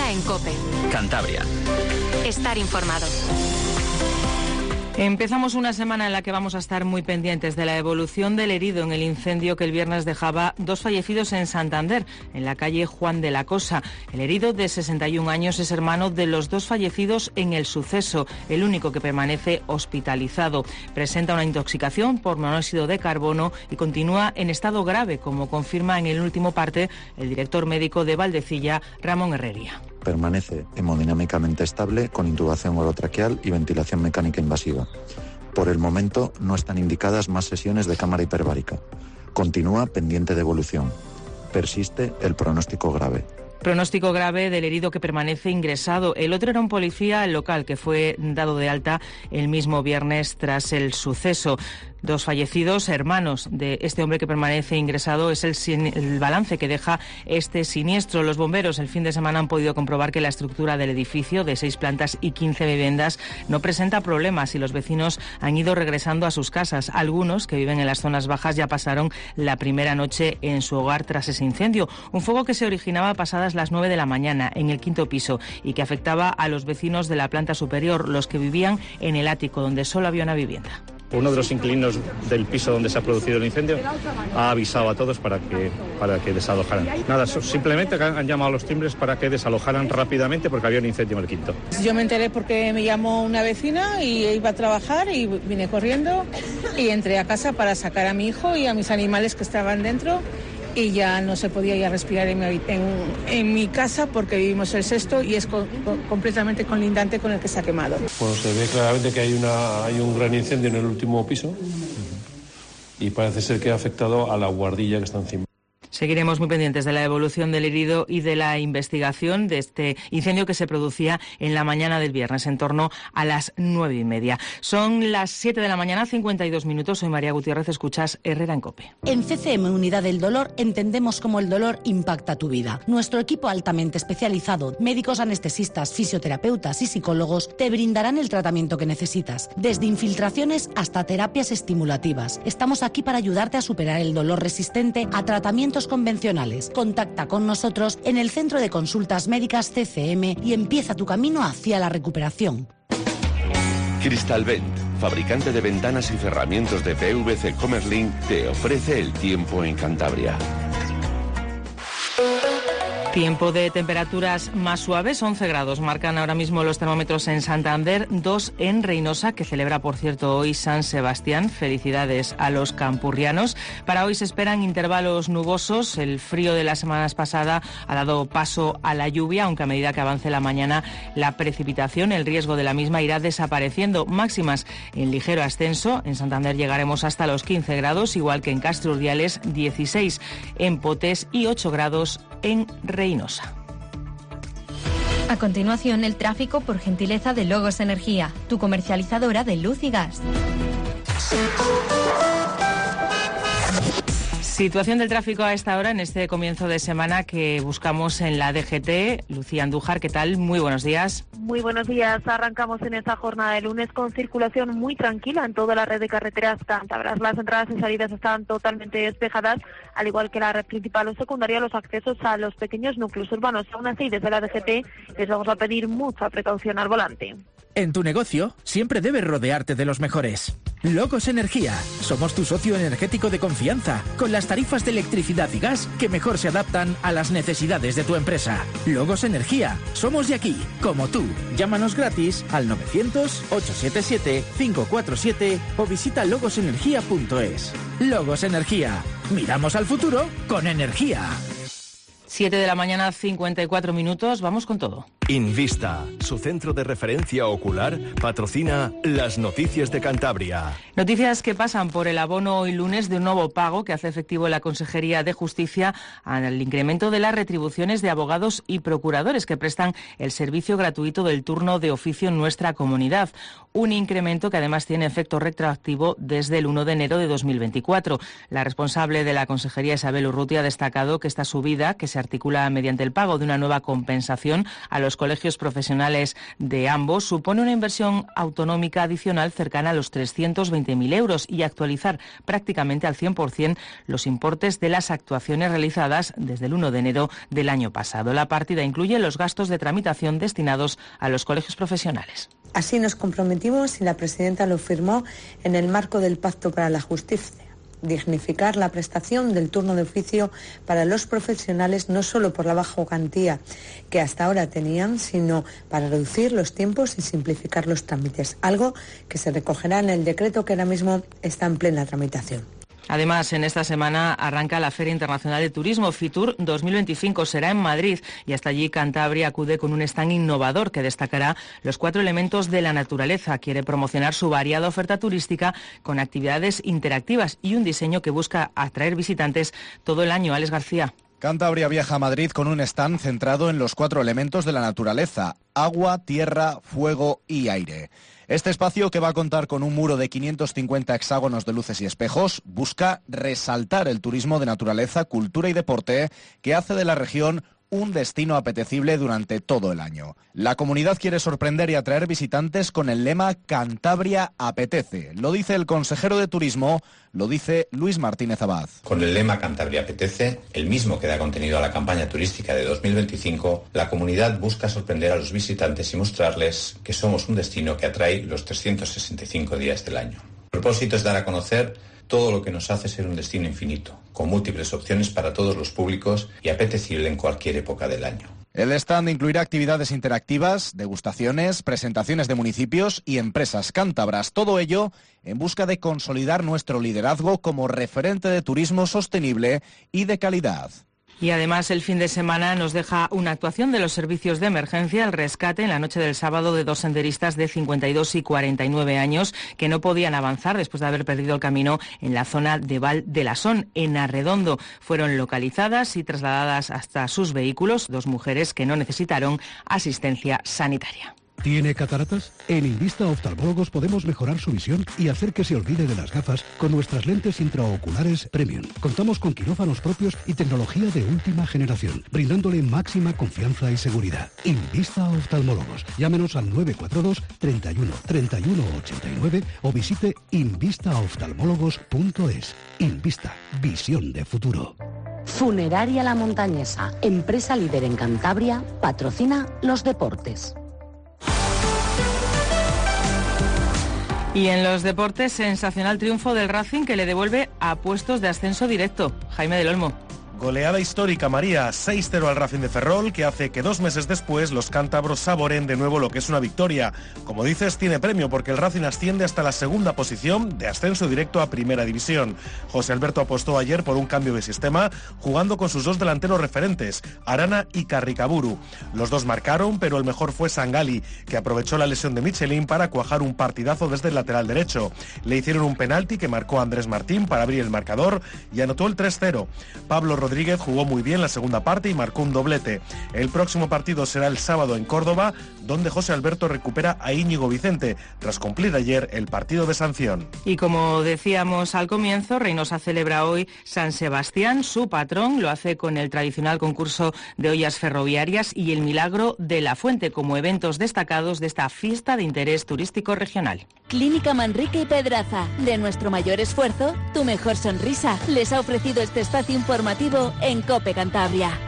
Herrera en COPE. Cantabria. Estar informado. Empezamos una semana en la que vamos a estar muy pendientes de la evolución del herido en el incendio que el viernes dejaba 2 fallecidos en Santander, en la calle Juan de la Cosa. El herido, de 61 años, es hermano de los 2 fallecidos en el suceso, el único que permanece hospitalizado. Presenta una intoxicación por monóxido de carbono y continúa en estado grave, como confirma en el último parte el director médico de Valdecilla, Ramón Herrería. Permanece hemodinámicamente estable con intubación orotraqueal y ventilación mecánica invasiva. Por el momento no están indicadas más sesiones de cámara hiperbárica. Continúa pendiente de evolución. Persiste el pronóstico grave. Pronóstico grave del herido que permanece ingresado. El otro era un policía local que fue dado de alta el mismo viernes tras el suceso. 2 fallecidos, hermanos de este hombre que permanece ingresado, es el balance que deja este siniestro. Los bomberos el fin de semana han podido comprobar que la estructura del edificio, de 6 plantas y 15 viviendas, no presenta problemas y los vecinos han ido regresando a sus casas. Algunos que viven en las zonas bajas ya pasaron la primera noche en su hogar tras ese incendio. Un fuego que se originaba pasadas las 9 de la mañana en el 5º piso y que afectaba a los vecinos de la planta superior, los que vivían en el ático, donde solo había una vivienda. Uno de los inquilinos del piso donde se ha producido el incendio ha avisado a todos para que desalojaran. Nada, simplemente han llamado a los timbres para que desalojaran rápidamente porque había un incendio en el 5º. Yo me enteré porque me llamó una vecina y iba a trabajar y vine corriendo y entré a casa para sacar a mi hijo y a mis animales que estaban dentro. Y ya no se podía ya respirar en mi casa porque vivimos el 6º y es completamente colindante con el que se ha quemado. Bueno, se ve claramente que hay un gran incendio en el último piso y parece ser que ha afectado a la buhardilla que está encima. Seguiremos muy pendientes de la evolución del herido y de la investigación de este incendio que se producía en la mañana del viernes, en torno a las 9:30. Son las 7 de la mañana, 52 minutos. Soy María Gutiérrez, escuchas Herrera en COPE. En CCM Unidad del Dolor entendemos cómo el dolor impacta tu vida. Nuestro equipo altamente especializado, médicos anestesistas, fisioterapeutas y psicólogos, te brindarán el tratamiento que necesitas, desde infiltraciones hasta terapias estimulativas. Estamos aquí para ayudarte a superar el dolor resistente a tratamientos convencionales. Contacta con nosotros en el Centro de Consultas Médicas CCM y empieza tu camino hacia la recuperación. Crystalvent, fabricante de ventanas y cerramientos de PVC Comerlin, te ofrece el tiempo en Cantabria. Tiempo de temperaturas más suaves, 11 grados. Marcan ahora mismo los termómetros en Santander, 2 en Reinosa, que celebra, por cierto, hoy San Sebastián. Felicidades a los campurrianos. Para hoy se esperan intervalos nubosos. El frío de las semanas pasadas ha dado paso a la lluvia, aunque a medida que avance la mañana la precipitación, el riesgo de la misma irá desapareciendo. Máximas en ligero ascenso. En Santander llegaremos hasta los 15 grados, igual que en Castro Urdiales, 16 en Potés y 8 grados en Reinosa. A continuación, el tráfico por gentileza de Logos Energía, tu comercializadora de luz y gas. Situación del tráfico a esta hora, en este comienzo de semana que buscamos en la DGT. Lucía Andújar, ¿qué tal? Muy buenos días. Muy buenos días. Arrancamos en esta jornada de lunes con circulación muy tranquila en toda la red de carreteras cántabras. Las entradas y salidas están totalmente despejadas, al igual que la red principal o secundaria, los accesos a los pequeños núcleos urbanos. Aún así, desde la DGT les vamos a pedir mucha precaución al volante. En tu negocio siempre debes rodearte de los mejores. Logos Energía. Somos tu socio energético de confianza, con las tarifas de electricidad y gas que mejor se adaptan a las necesidades de tu empresa. Logos Energía. Somos de aquí, como tú. Llámanos gratis al 900-877-547 o visita logosenergia.es. Logos Energía. Miramos al futuro con energía. 7 de la mañana, 54 minutos. Vamos con todo. Invista, su centro de referencia ocular, patrocina las noticias de Cantabria. Noticias que pasan por el abono hoy lunes de un nuevo pago que hace efectivo la Consejería de Justicia al incremento de las retribuciones de abogados y procuradores que prestan el servicio gratuito del turno de oficio en nuestra comunidad. Un incremento que además tiene efecto retroactivo desde el 1 de enero de 2024. La responsable de la Consejería, Isabel Urrutia, ha destacado que esta subida, que se articula mediante el pago de una nueva compensación a los los colegios profesionales de ambos supone una inversión autonómica adicional cercana a los 320.000 euros y actualizar prácticamente al 100% los importes de las actuaciones realizadas desde el 1 de enero del año pasado. La partida incluye los gastos de tramitación destinados a los colegios profesionales. Así nos comprometimos y la presidenta lo firmó en el marco del Pacto para la Justicia. Dignificar la prestación del turno de oficio para los profesionales, no solo por la baja cuantía que hasta ahora tenían, sino para reducir los tiempos y simplificar los trámites, algo que se recogerá en el decreto que ahora mismo está en plena tramitación. Además, en esta semana arranca la Feria Internacional de Turismo, Fitur 2025, será en Madrid y hasta allí Cantabria acude con un stand innovador que destacará los 4 elementos de la naturaleza. Quiere promocionar su variada oferta turística con actividades interactivas y un diseño que busca atraer visitantes todo el año. Alex García. Cantabria viaja a Madrid con un stand centrado en los 4 elementos de la naturaleza: agua, tierra, fuego y aire. Este espacio, que va a contar con un muro de 550 hexágonos de luces y espejos, busca resaltar el turismo de naturaleza, cultura y deporte que hace de la región un destino apetecible durante todo el año. La comunidad quiere sorprender y atraer visitantes con el lema Cantabria apetece. Lo dice el consejero de Turismo, lo dice Luis Martínez Abad. Con el lema Cantabria apetece, el mismo que da contenido a la campaña turística de 2025, la comunidad busca sorprender a los visitantes y mostrarles que somos un destino que atrae los 365 días del año. El propósito es dar a conocer todo lo que nos hace ser un destino infinito, con múltiples opciones para todos los públicos y apetecible en cualquier época del año. El stand incluirá actividades interactivas, degustaciones, presentaciones de municipios y empresas cántabras. Todo ello en busca de consolidar nuestro liderazgo como referente de turismo sostenible y de calidad. Y además el fin de semana nos deja una actuación de los servicios de emergencia, el rescate en la noche del sábado de 2 senderistas de 52 y 49 años que no podían avanzar después de haber perdido el camino en la zona de Val de Lasón, en Arredondo. Fueron localizadas y trasladadas hasta sus vehículos 2 mujeres que no necesitaron asistencia sanitaria. ¿Tiene cataratas? En Invista Oftalmólogos podemos mejorar su visión y hacer que se olvide de las gafas con nuestras lentes intraoculares Premium. Contamos con quirófanos propios y tecnología de última generación, brindándole máxima confianza y seguridad. Invista Oftalmólogos. Llámenos al 942 31 31 89 o visite invistaoftalmólogos.es. Invista. Visión de futuro. Funeraria La Montañesa, empresa líder en Cantabria, patrocina los deportes. Y en los deportes, sensacional triunfo del Racing que le devuelve a puestos de ascenso directo. Jaime del Olmo. Goleada histórica, María, 6-0 al Racing de Ferrol, que hace que 2 meses después los cántabros saboreen de nuevo lo que es una victoria. Como dices, tiene premio porque el Racing asciende hasta la segunda posición de ascenso directo a Primera División. José Alberto apostó ayer por un cambio de sistema, jugando con sus 2 delanteros referentes, Arana y Carricaburu. Los 2 marcaron, pero el mejor fue Sangali, que aprovechó la lesión de Michelin para cuajar un partidazo desde el lateral derecho. Le hicieron un penalti que marcó Andrés Martín para abrir el marcador y anotó el 3-0. Pablo Rodríguez jugó muy bien la segunda parte y marcó un doblete. El próximo partido será el sábado en Córdoba, donde José Alberto recupera a Íñigo Vicente, tras cumplir ayer el partido de sanción. Y como decíamos al comienzo, Reynosa celebra hoy San Sebastián, su patrón. Lo hace con el tradicional concurso de ollas ferroviarias y el Milagro de la Fuente como eventos destacados de esta fiesta de interés turístico regional. Clínica Manrique y Pedraza. De nuestro mayor esfuerzo, tu mejor sonrisa. Les ha ofrecido este espacio informativo en COPE Cantabria.